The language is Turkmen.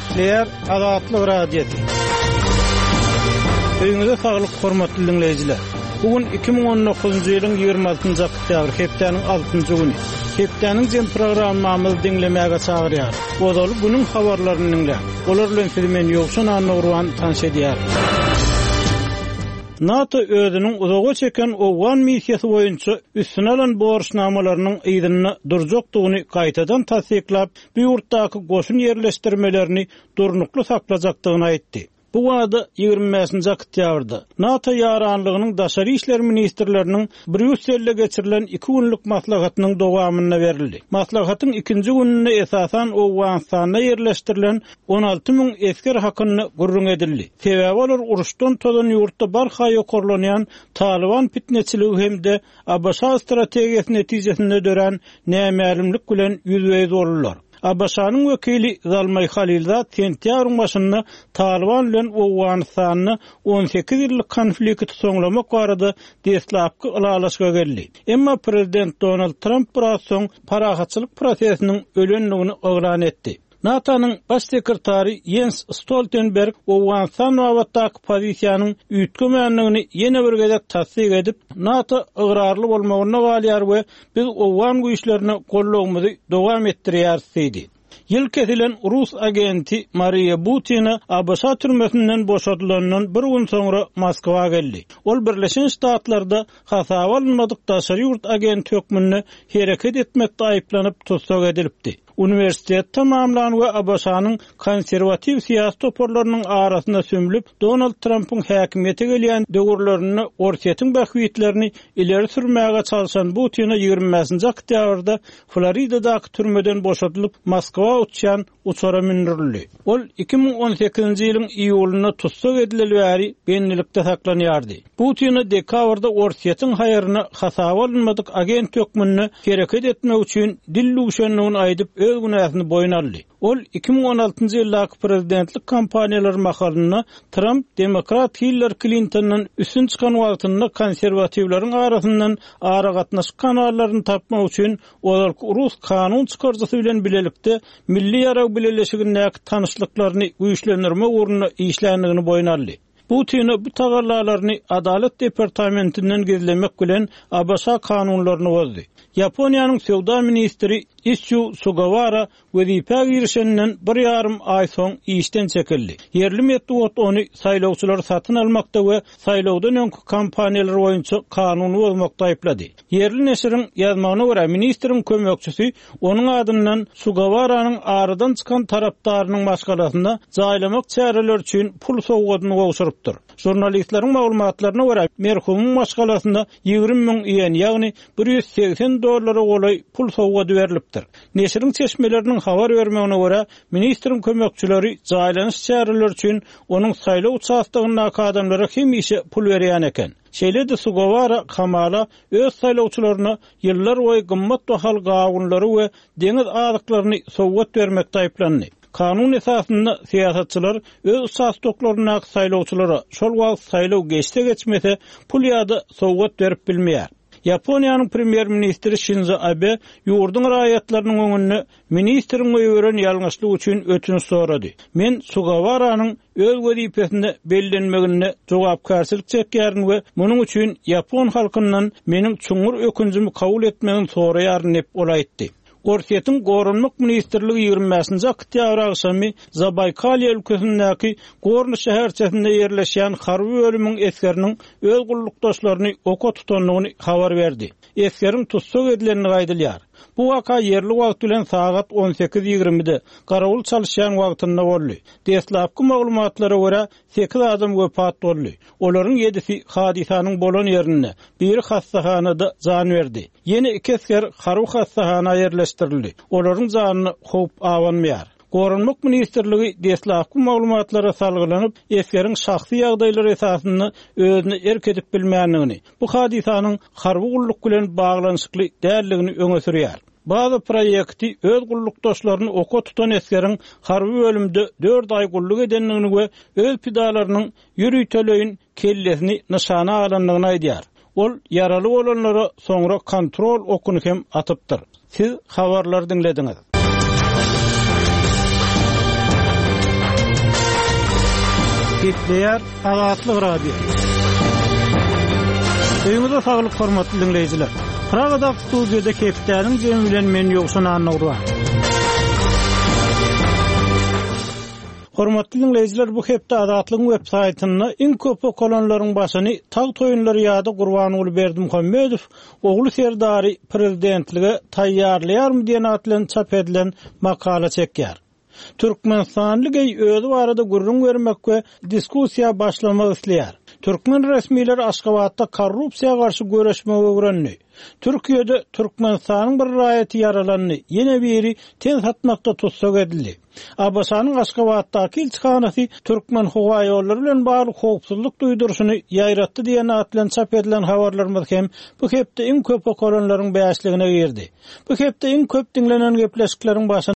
Ekleyer Azatlyk Radiosu. Öňüňizde saglyk hormatly dinleýijiler. Bugün 2019-njy ýylyň 26-njy oktýabr, hepdeniň 6-njy güni. Hepdeniň jem programmamyzy dinlemäge çagyrýar. Odaly günüň habarlaryny dinleýär. Olar bilen filmen ýokşan anagruan tanış edýär. NATO özünün uzağa çeken Owan missiýasy boýunça üstüne alan borçnamalarynyň ýygyny durjakdygyny gaýtadan tasdiklap, bu ýurtdaky goşun ýerleşdirmelerini durnukly saklajakdygyny aýtdy. Bu wada 25-nji oktýabrda NATO ýaranlygynyň daşary işler ministrleriniň Brüsselde geçirilen 2 günlük maslahatynyň dowamyna berildi. Maslahatyň 2-nji gününe esasan Owganistana ýerleşdirilen 16 000 esker hakyny gurrun edildi. Sebäbi olar uruşdan tolan ýurtda barha ýokurlanýan Taliban fitneçiligi hemde Abbasa strategiýasy netijesinde dören nämälimlik bilen ýüzbeýiz bolurlar. Abbasanyň wekili Zalmay Halilzad sentýabrın başynda Taliban bilen Owganistany 18 ýyllyk konflikti soňlamak barada deslapky alalaşga geldi. Emma prezident Donald Trump biraz soň parahatçylyk prosesiniň ölenligini oglan etdi. NATO'nun baş sekretari Jens Stoltenberg Owganistan wagtdaky pozisiýanyň üýtgemenligini ýene bir gezek tasdik edip, NATO ıgrarly bolmagyna galýar we biz Owgan güýçlerini gollagymyzy dowam etdirýäris diýdi. Ýyl kesilen Rus agenti Maria Butina Abbasa türmesinden boşatylandan bir gün soňra Moskwa geldi. Ol Birleşen Ştatlarda hasaba alınmadyk daşary ýurt agenti hökmüni hereket etmekde aýplanyp tutsak edilipdi. Üniversitet tamamlan we Abbasanyň konserwativ siýasat toparlarynyň arasynda sömülip, Donald Trump'yň häkimiýete gelýän döwürlerini ortaýatyň bahwitlerini ileri sürmäge çalşan Butina 25-nji oktýabrda Floridadaky türmeden boşatylyp Moskwa uçan uçara mindirildi. Ol 2018-nji ýylyň iýulyna tutsak edileli bäri benlilikde saklanýardy. Putina dekabrda ortaýatyň haýaryna hasaba alynmadyk agent hökmüni hereket etmek üçin dillugşanlygyny aýdyp öz günäsini boyun aldy. Ol 2016-njy ýyldaky prezidentlik kampaniýalary makalyna Trump demokrat Hillary Clinton'ın üstün çykan wagtynda konserwatiwlaryň arasyndan ara gatnaşyk kanallarını tapmak üçin olaryk Rus kanun çykarjysy bilen bilelikde milli ýara bileşigindäki tanışlyklaryny güýçlendirme uğruna işländigini boyun aldy. Putin bu tagallarlaryny Adalet departamentinden gizlemek bilen Abbasa kanunlaryny bozdy. Yaponiýanyň sowda ministri Isshu Sugawara wezipe girişinden 1,5 ay soň işden çekildi. Yerli medeniýet ony saýlawçylar satyn almakda we saýlawdan öňki kampaniýalar boýunça kanuny bozmakda aýplady. Yerli neşriň ýazmagyna görä ministriň kömekçisi onuň adyndan Sugawaranyň aradan çykan tarapdarynyň başgalasynda jaýlamak çäreler üçin pul sowgadyny gowşurypdyr. Jurnalistleriň maglumatlaryna görä merhumyň başgalasynda 20 000 ýen, ýagny $180 golay pul sowgady berilipdir. Neşriň çeşmeleriniň habar bermegine görä ministriň kömekçileri jaýlanyş çäreler üçin onuň saýlaw çaýstygyndaky adamlara hemişe pul berýän eken. Şeýle-de Sugawara Kamala öz saýlawçylaryna ýyllar boýy gymmat bahal gawunlary we deňiz azyklaryny sowgat bermekde aýplandy. Kanun esasında siýasatçylar öz saýlaklaryna saýlawçylara şol wagt saýlaw geçse geçmese pul ýa-da sowgat berip bilmeýär. Yaponiýanyň premier ministri Shinzo Abe ýurdun raýatlarynyň öňünde ministriň öýüren ýalňyşlyk üçin ötünç sorady. Men Sugawaranyň öz wezipesinde bellenmegine jogapkarçylyk çekýärin we munyň üçin Yapon halkyndan meniň çuňur ökünjimi kabul etmegini soraýaryn dep olaýtdy. Ortaýatyň gorunluk ministrligi 25-nji oktýabr agşamy Zabaykal ülkesindäki Gorny şäherçesinde ýerleşýän harby bölümiň eskeriniň öz gullukdaşlaryny oka tutanlygyny habar berdi. Eskerin tutsak edilenini gaýdylýar. Bu waka yerli wagt bilen saat 18:20-de garawul çalyşan wagtynda boldy. Deslapky maglumatlara görä 8 adam wepat boldy. Olaryň 7-si hadisanyň bolan ýerinde, biri hastahanada jan berdi. Ýene 2 esker harby hastahana ýerleşdirildi. Olaryň janyny howp awanmaýar. Gorunluk ministrligi deslapky maglumatlara salgylanyp, eskerin şahsy ýagdaýlary esasynda özüni erk edip bilmänligini, bu hadisanyň harby gulluk bilen baglanyşykly däldigini öňe sürýär. Bazı proýekti öz gullukdaşlaryny oka tutan eskerin harby bölümde 4 ay gulluk edenligini we öz pidalarynyň ýürüýteleýin kellesini nyşana alanlygyny aýdýar. Ol yaraly bolanlara soňra kontrol okuny hem atypdyr. Siz habarlar dinlediňiz. Gepleýär Azatlyk radio. Öýüňizde saglyk hormatly dinleýijiler. Pragada studiýada Kepdäniň jemi bilen men ýoksan anagdyr. Hormatly dinleýijiler, bu hepde Azatlyk websaýtyny iň köp okolanlaryň başyny tag toýunlary ýady Gurbanyňly Berdimuhammedow ogly Serdary prezidentligi taýýarlaýarmy diýen atlan çap edilen makala çekýär. Türkmenistanlygy özü barada gurrun vermek we diskussiýa başlamak isleýär. Türkmen resmileri Aşgabatda korrupsiýa garşy göreşmege öwrenli. Türkiýede Türkmenistanyň bir raýaty yaralandy. Ýene biri ten satmakda tutsak edildi. Abaşanyň Aşgabatdaky ilçihanasy Türkmen howa ýollary bilen bagly howpsuzlyk duýdurusyny ýaýratdy diýen atlan çap edilen habarlarymyz hem bu hepde iň köp okolanlaryň bäşligine girdi. Bu hepde iň köp dinlenen gepleşikleriň başy